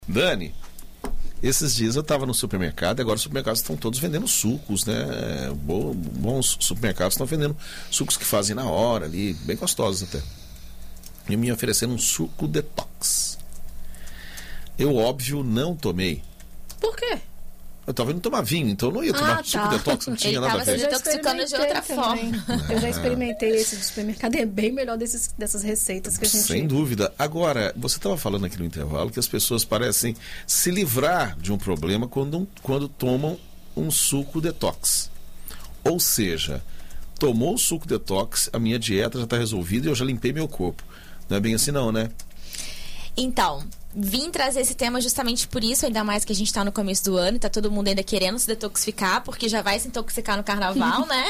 Dani, esses dias eu estava no supermercado e agora os supermercados estão todos vendendo sucos, né? Bons supermercados estão vendendo sucos que fazem na hora ali, bem gostosos até. E me oferecendo um suco detox. Eu, óbvio, não tomei. Por quê? Eu estava indo tomar vinho, então eu não ia tomar suco detox, não tinha nada a ver. Ele estava se detoxicando de outra forma. Eu já experimentei esse do supermercado, é bem melhor dessas receitas que a gente... Sem dúvida. Agora, você estava falando aqui no intervalo que as pessoas parecem se livrar de um problema quando tomam um suco detox. Ou seja, tomou o suco detox, a minha dieta já está resolvida e eu já limpei meu corpo. Não é bem assim não, né? Então, vim trazer esse tema justamente por isso, ainda mais que a gente está no começo do ano e tá todo mundo ainda querendo se detoxificar, porque já vai se intoxicar no carnaval, né?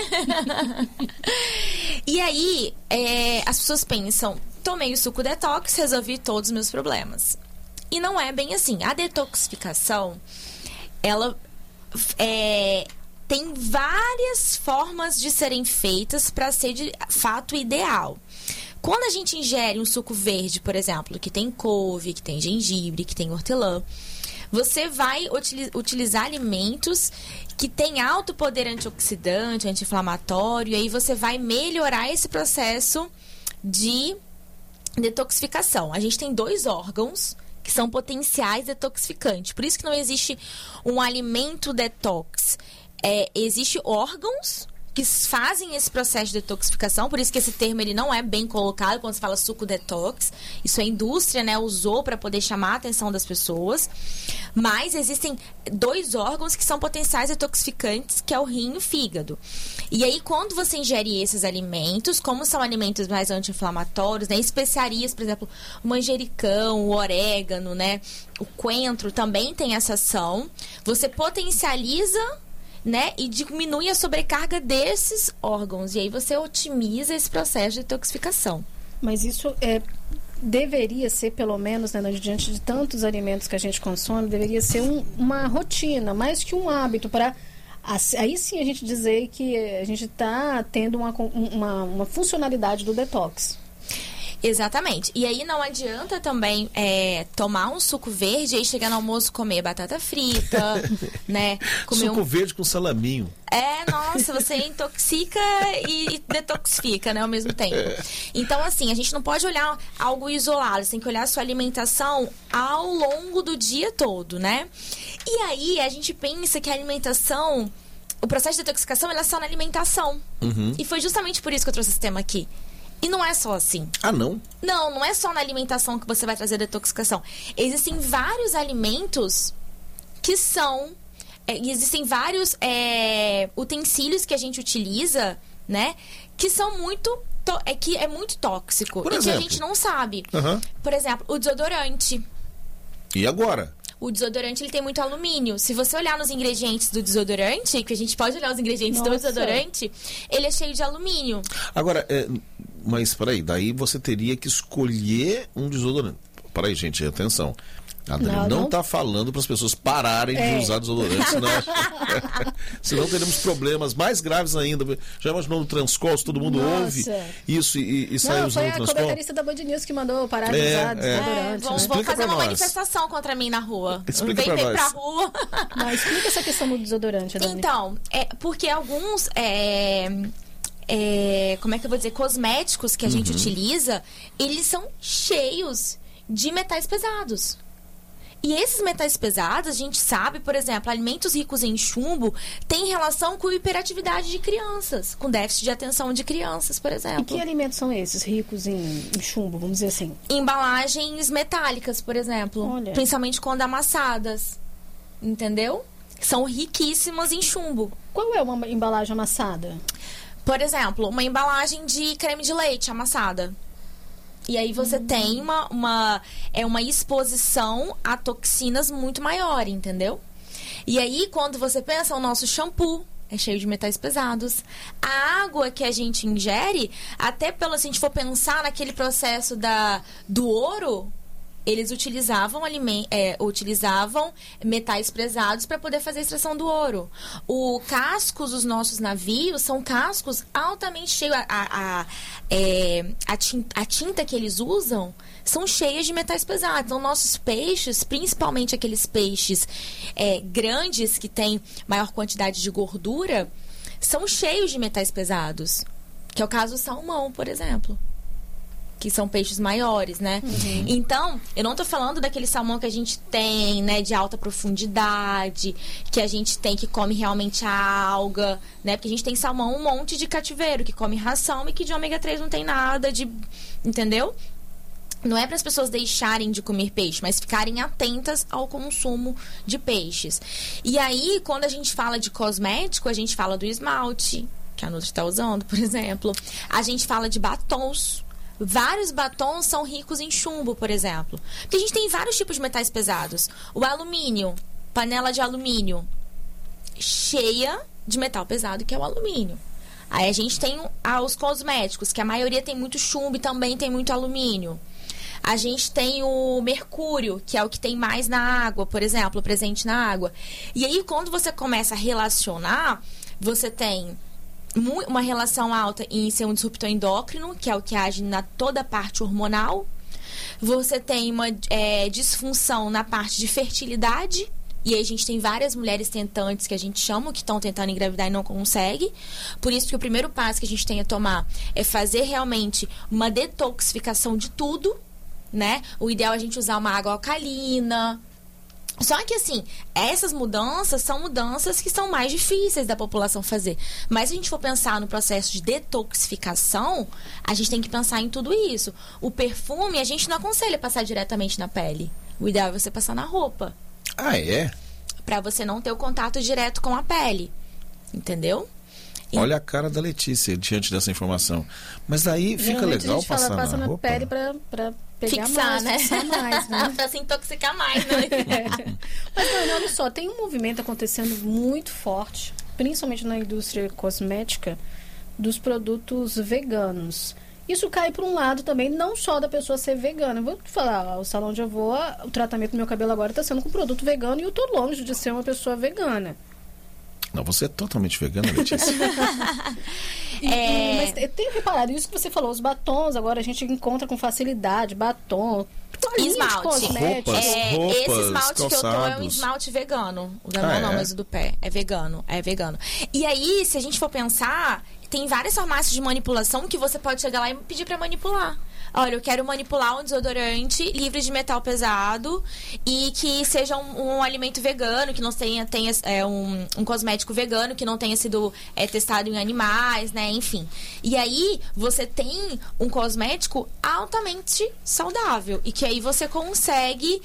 E aí, as pessoas pensam, tomei o suco detox, resolvi todos os meus problemas. E não é bem assim. A detoxificação, ela tem várias formas de serem feitas para ser de fato ideal. Quando a gente ingere um suco verde, por exemplo, que tem couve, que tem gengibre, que tem hortelã, você vai utilizar alimentos que têm alto poder antioxidante, anti-inflamatório, e aí você vai melhorar esse processo de detoxificação. A gente tem 2 órgãos que são potenciais detoxificantes. Por isso que não existe um alimento detox. Existem órgãos que fazem esse processo de detoxificação, por isso que esse termo ele não é bem colocado quando se fala suco detox. Isso a indústria, né, usou para poder chamar a atenção das pessoas. Mas existem 2 órgãos que são potenciais detoxificantes, que é o rim e o fígado. E aí, quando você ingere esses alimentos, como são alimentos mais anti-inflamatórios, né, especiarias, por exemplo, o manjericão, o orégano, né, o coentro também tem essa ação, você potencializa, né, e diminui a sobrecarga desses órgãos. E aí você otimiza esse processo de detoxificação. Mas isso deveria ser, pelo menos, né, diante de tantos alimentos que a gente consome, deveria ser uma rotina, mais que um hábito, para aí sim a gente dizer que a gente está tendo uma funcionalidade do detox. Exatamente. E aí não adianta também tomar um suco verde e aí chegar no almoço comer batata frita, né? Comer suco verde com salaminho. Nossa, você intoxica e detoxifica, né, ao mesmo tempo. Então, assim, a gente não pode olhar algo isolado, você tem que olhar a sua alimentação ao longo do dia todo, né? E aí a gente pensa que a alimentação, o processo de detoxificação, ele é só na alimentação. Uhum. E foi justamente por isso que eu trouxe esse tema aqui. E não é só assim. Ah, não? Não é só na alimentação que você vai trazer detoxificação. Existem vários alimentos que são... existem vários utensílios que a gente utiliza, né? Que são muito... que é muito tóxico. Por e exemplo? que a gente não sabe. Uhum. Por exemplo, o desodorante. E agora? O desodorante, ele tem muito alumínio. Se você olhar nos ingredientes do desodorante, que a gente pode olhar os ingredientes do desodorante, ele é cheio de alumínio. Agora, mas peraí, daí você teria que escolher um desodorante. Peraí, gente, atenção. A Dani não está falando para as pessoas pararem de usar desodorante, senão teremos problemas mais graves ainda. Já imaginou no Transcol, se todo mundo ouve isso e sai usando o Transcol? Foi a comentarista da Band News que mandou parar de usar desodorante. Vão fazer uma manifestação contra mim na rua. Explica Vem pra rua. Mas explica essa questão do desodorante, Dani. Então, porque alguns... como é que eu vou dizer? Cosméticos que a gente utiliza, eles são cheios de metais pesados. E esses metais pesados, a gente sabe, por exemplo, alimentos ricos em chumbo têm relação com hiperatividade de crianças, com déficit de atenção de crianças, por exemplo. E que alimentos são esses ricos em chumbo, vamos dizer assim? Embalagens metálicas, por exemplo. Olha. Principalmente quando amassadas. Entendeu? São riquíssimas em chumbo. Qual é uma embalagem amassada? Por exemplo, uma embalagem de creme de leite amassada. E aí você tem uma exposição a toxinas muito maior, entendeu? E aí, quando você pensa, o nosso shampoo é cheio de metais pesados. A água que a gente ingere, até se a gente for pensar naquele processo do ouro, eles utilizavam metais pesados para poder fazer a extração do ouro. Os cascos dos nossos navios são cascos altamente cheios. A tinta que eles usam são cheias de metais pesados. Então, nossos peixes, principalmente aqueles peixes grandes que têm maior quantidade de gordura, são cheios de metais pesados. Que é o caso do salmão, por exemplo. Que são peixes maiores, né? Uhum. Então, eu não tô falando daquele salmão que a gente tem, né, de alta profundidade, que a gente tem que come realmente a alga, né? Porque a gente tem salmão um monte de cativeiro, que come ração e que de ômega 3 não tem nada de... Entendeu? Não é para as pessoas deixarem de comer peixe, mas ficarem atentas ao consumo de peixes. E aí, quando a gente fala de cosmético, a gente fala do esmalte, que a Nutri está usando, por exemplo. A gente fala de batons. Vários batons são ricos em chumbo, por exemplo. Porque a gente tem vários tipos de metais pesados. O alumínio, panela de alumínio, cheia de metal pesado, que é o alumínio. Aí a gente tem os cosméticos, que a maioria tem muito chumbo e também tem muito alumínio. A gente tem o mercúrio, que é o que tem mais na água, por exemplo, presente na água. E aí, quando você começa a relacionar, você tem uma relação alta em ser um disruptor endócrino, que é o que age na toda a parte hormonal. Você tem uma disfunção na parte de fertilidade. E aí a gente tem várias mulheres tentantes que a gente chama, que estão tentando engravidar e não conseguem. Por isso que o primeiro passo que a gente tem a tomar é fazer realmente uma detoxificação de tudo, né? O ideal é a gente usar uma água alcalina. Só que, assim, essas mudanças são mudanças que são mais difíceis da população fazer. Mas se a gente for pensar no processo de detoxificação, a gente tem que pensar em tudo isso. O perfume, a gente não aconselha passar diretamente na pele. O ideal é você passar na roupa. Ah, é? Pra você não ter o contato direto com a pele. Entendeu? Olha a cara da Letícia diante dessa informação. Mas daí fica legal passar passa na roupa? pele pra pegar fixar, mais, fixar mais, né? Pra se intoxicar mais, né? Mas, não, olha só, tem um movimento acontecendo muito forte, principalmente na indústria cosmética, dos produtos veganos. Isso cai por um lado também, não só da pessoa ser vegana. Eu vou te falar, o salão onde eu vou, o tratamento do meu cabelo agora está sendo com produto vegano e eu tô longe de ser uma pessoa vegana. Não, você é totalmente vegana, Letícia. Mas eu tenho reparado isso que você falou, os batons, agora a gente encontra com facilidade, batom, esmalte. Roupas, esse esmalte calçados. que eu tô é um esmalte vegano. O da mão não, mas o do pé. É vegano. E aí, se a gente for pensar, tem várias farmácias de manipulação que você pode chegar lá e pedir pra manipular. Olha, eu quero manipular um desodorante livre de metal pesado e que seja um alimento vegano, que não tenha um cosmético vegano, que não tenha sido testado em animais, né? Enfim. E aí, você tem um cosmético altamente saudável e que aí você consegue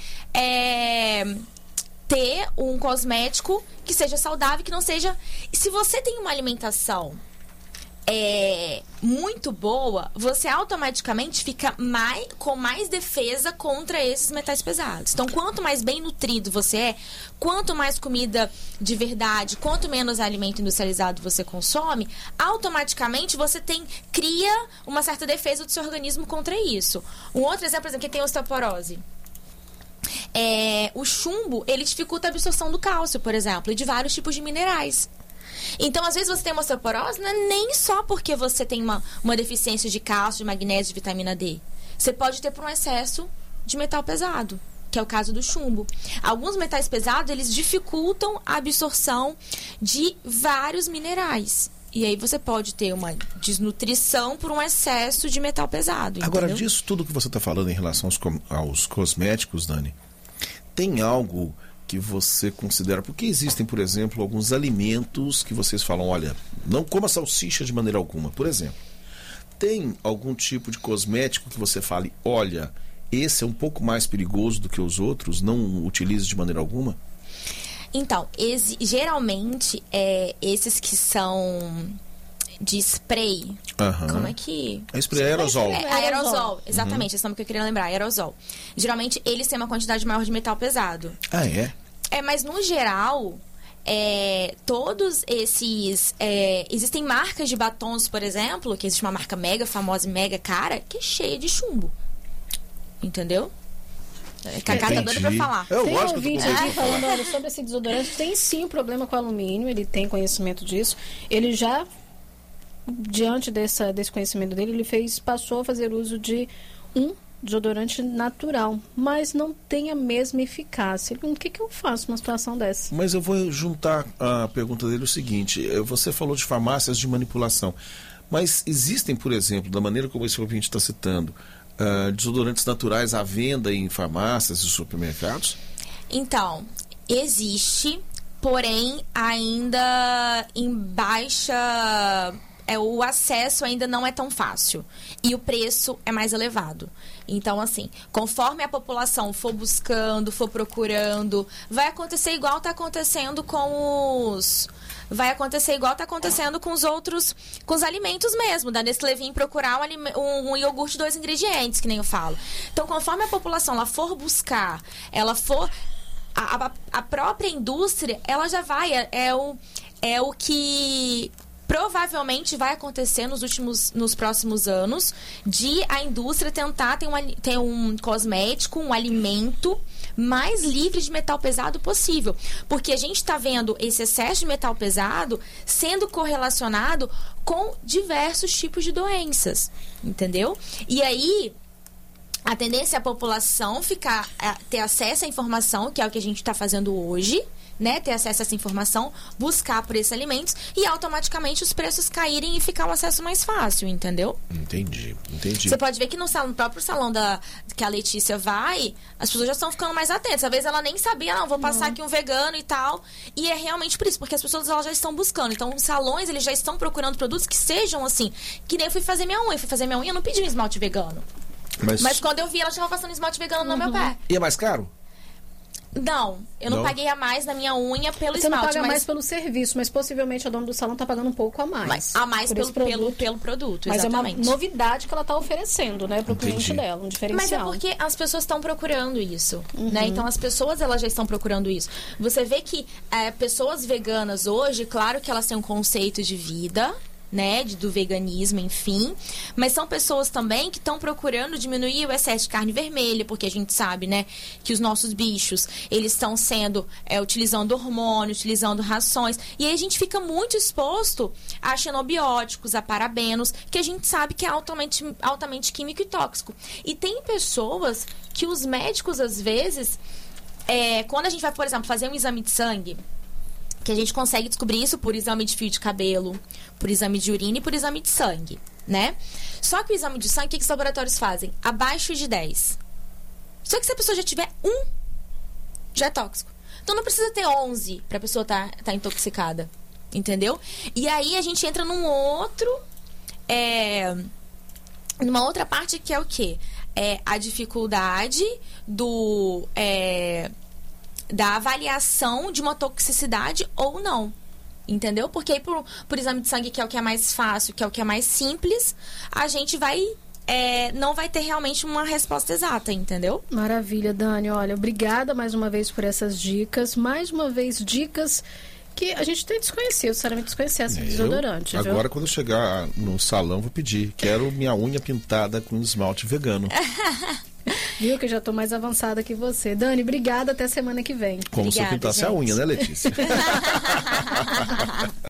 ter um cosmético que seja saudável, que não seja... Se você tem uma alimentação muito boa, você automaticamente fica com mais defesa contra esses metais pesados. Então, quanto mais bem nutrido você é, quanto mais comida de verdade, quanto menos alimento industrializado você consome, automaticamente você cria uma certa defesa do seu organismo contra isso. Um outro exemplo, por exemplo, que tem osteoporose. O chumbo, ele dificulta a absorção do cálcio, por exemplo, e de vários tipos de minerais. Então, às vezes, você tem uma osteoporose, não é nem só porque você tem uma deficiência de cálcio, de magnésio, de vitamina D. Você pode ter por um excesso de metal pesado, que é o caso do chumbo. Alguns metais pesados, eles dificultam a absorção de vários minerais. E aí você pode ter uma desnutrição por um excesso de metal pesado. Agora, entendeu? disso tudo que você está falando em relação aos cosméticos, Dani, tem algo que você considera... Porque existem, por exemplo, alguns alimentos que vocês falam, olha, não coma salsicha de maneira alguma. Por exemplo, tem algum tipo de cosmético que você fale, olha, esse é um pouco mais perigoso do que os outros, não utilize de maneira alguma? Então, geralmente, esses que são de spray... Uhum. Como é que... Spray aerosol. Aerosol, exatamente, esse nome que eu queria lembrar, aerosol. Geralmente, eles têm uma quantidade maior de metal pesado. Ah, é? Mas no geral, todos esses... existem marcas de batons, por exemplo, que existe uma marca mega famosa e mega cara, que é cheia de chumbo. Entendeu? Cacá tá doida pra falar. Tem um ouvinte aqui falando, olha, sobre esse desodorante, tem sim um problema com alumínio, ele tem conhecimento disso. Ele já, diante desse conhecimento dele, ele passou a fazer uso de um desodorante natural, mas não tem a mesma eficácia. O que eu faço numa situação dessa? Mas eu vou juntar a pergunta dele o seguinte, você falou de farmácias de manipulação, mas existem, por exemplo, da maneira como esse ouvinte está citando, desodorantes naturais à venda em farmácias e supermercados? Então, existe, porém ainda em baixa... o acesso ainda não é tão fácil e o preço é mais elevado. Então, assim, conforme a população for buscando, for procurando, vai acontecer igual está acontecendo com os... Vai acontecer igual está acontecendo com os outros, com os alimentos mesmo, da Nestlé vir procurar um iogurte de 2 ingredientes, que nem eu falo. Então, conforme a população ela for buscar, ela for... A própria indústria, ela já vai... É o que... provavelmente vai acontecer nos próximos anos, de a indústria tentar ter um cosmético, um alimento mais livre de metal pesado possível. Porque a gente está vendo esse excesso de metal pesado sendo correlacionado com diversos tipos de doenças, entendeu? E aí... a tendência é a população ter acesso à informação, que é o que a gente está fazendo hoje, né? Ter acesso a essa informação, buscar por esses alimentos e automaticamente os preços caírem e ficar um acesso mais fácil, entendeu? Entendi. Você pode ver que no próprio salão que a Letícia vai, as pessoas já estão ficando mais atentas. Às vezes ela nem sabia, não, vou passar aqui um vegano e tal. E é realmente por isso, porque as pessoas elas já estão buscando. Então, os salões, eles já estão procurando produtos que sejam assim. Que nem eu fui fazer minha unha. Eu não pedi um esmalte vegano. Mas quando eu vi, ela estava passando esmalte vegano no meu pé. E é mais caro? Não, eu não paguei a mais na minha unha pelo Você esmalte. Você não paga mais pelo serviço, mas possivelmente a dona do salão está pagando um pouco a mais. A mais pelo produto, mas exatamente. Mas é uma novidade que ela está oferecendo, né, para o cliente dela, um diferencial. Mas é porque as pessoas estão procurando isso, né? Então, as pessoas, elas já estão procurando isso. Você vê que pessoas veganas hoje, claro que elas têm um conceito de vida, né, do veganismo, enfim, mas são pessoas também que estão procurando diminuir o excesso de carne vermelha, porque a gente sabe, né, que os nossos bichos, eles estão sendo, utilizando hormônios, utilizando rações, e aí a gente fica muito exposto a xenobióticos, a parabenos, que a gente sabe que é altamente químico e tóxico. E tem pessoas que os médicos, às vezes, quando a gente vai, por exemplo, fazer um exame de sangue, que a gente consegue descobrir isso por exame de fio de cabelo, por exame de urina e por exame de sangue, né? Só que o exame de sangue, o que os laboratórios fazem? Abaixo de 10. Só que se a pessoa já tiver 1, já é tóxico. Então não precisa ter 11 para a pessoa tá intoxicada, entendeu? E aí a gente entra numa outra parte que é o quê? A dificuldade da avaliação de uma toxicidade ou não, entendeu? Porque aí por exame de sangue, que é o que é mais fácil, que é o que é mais simples, a gente não vai ter realmente uma resposta exata, entendeu? Maravilha, Dani. Olha, obrigada mais uma vez por essas dicas. Mais uma vez, dicas que a gente tem desconhecido, sinceramente desconhecer esse desodorante. Agora, viu? quando eu chegar no salão, vou pedir. Quero minha unha pintada com esmalte vegano. Viu que eu já estou mais avançada que você. Dani, obrigada. Até semana que vem. Como obrigada, se eu pintasse gente. a unha, né, Letícia?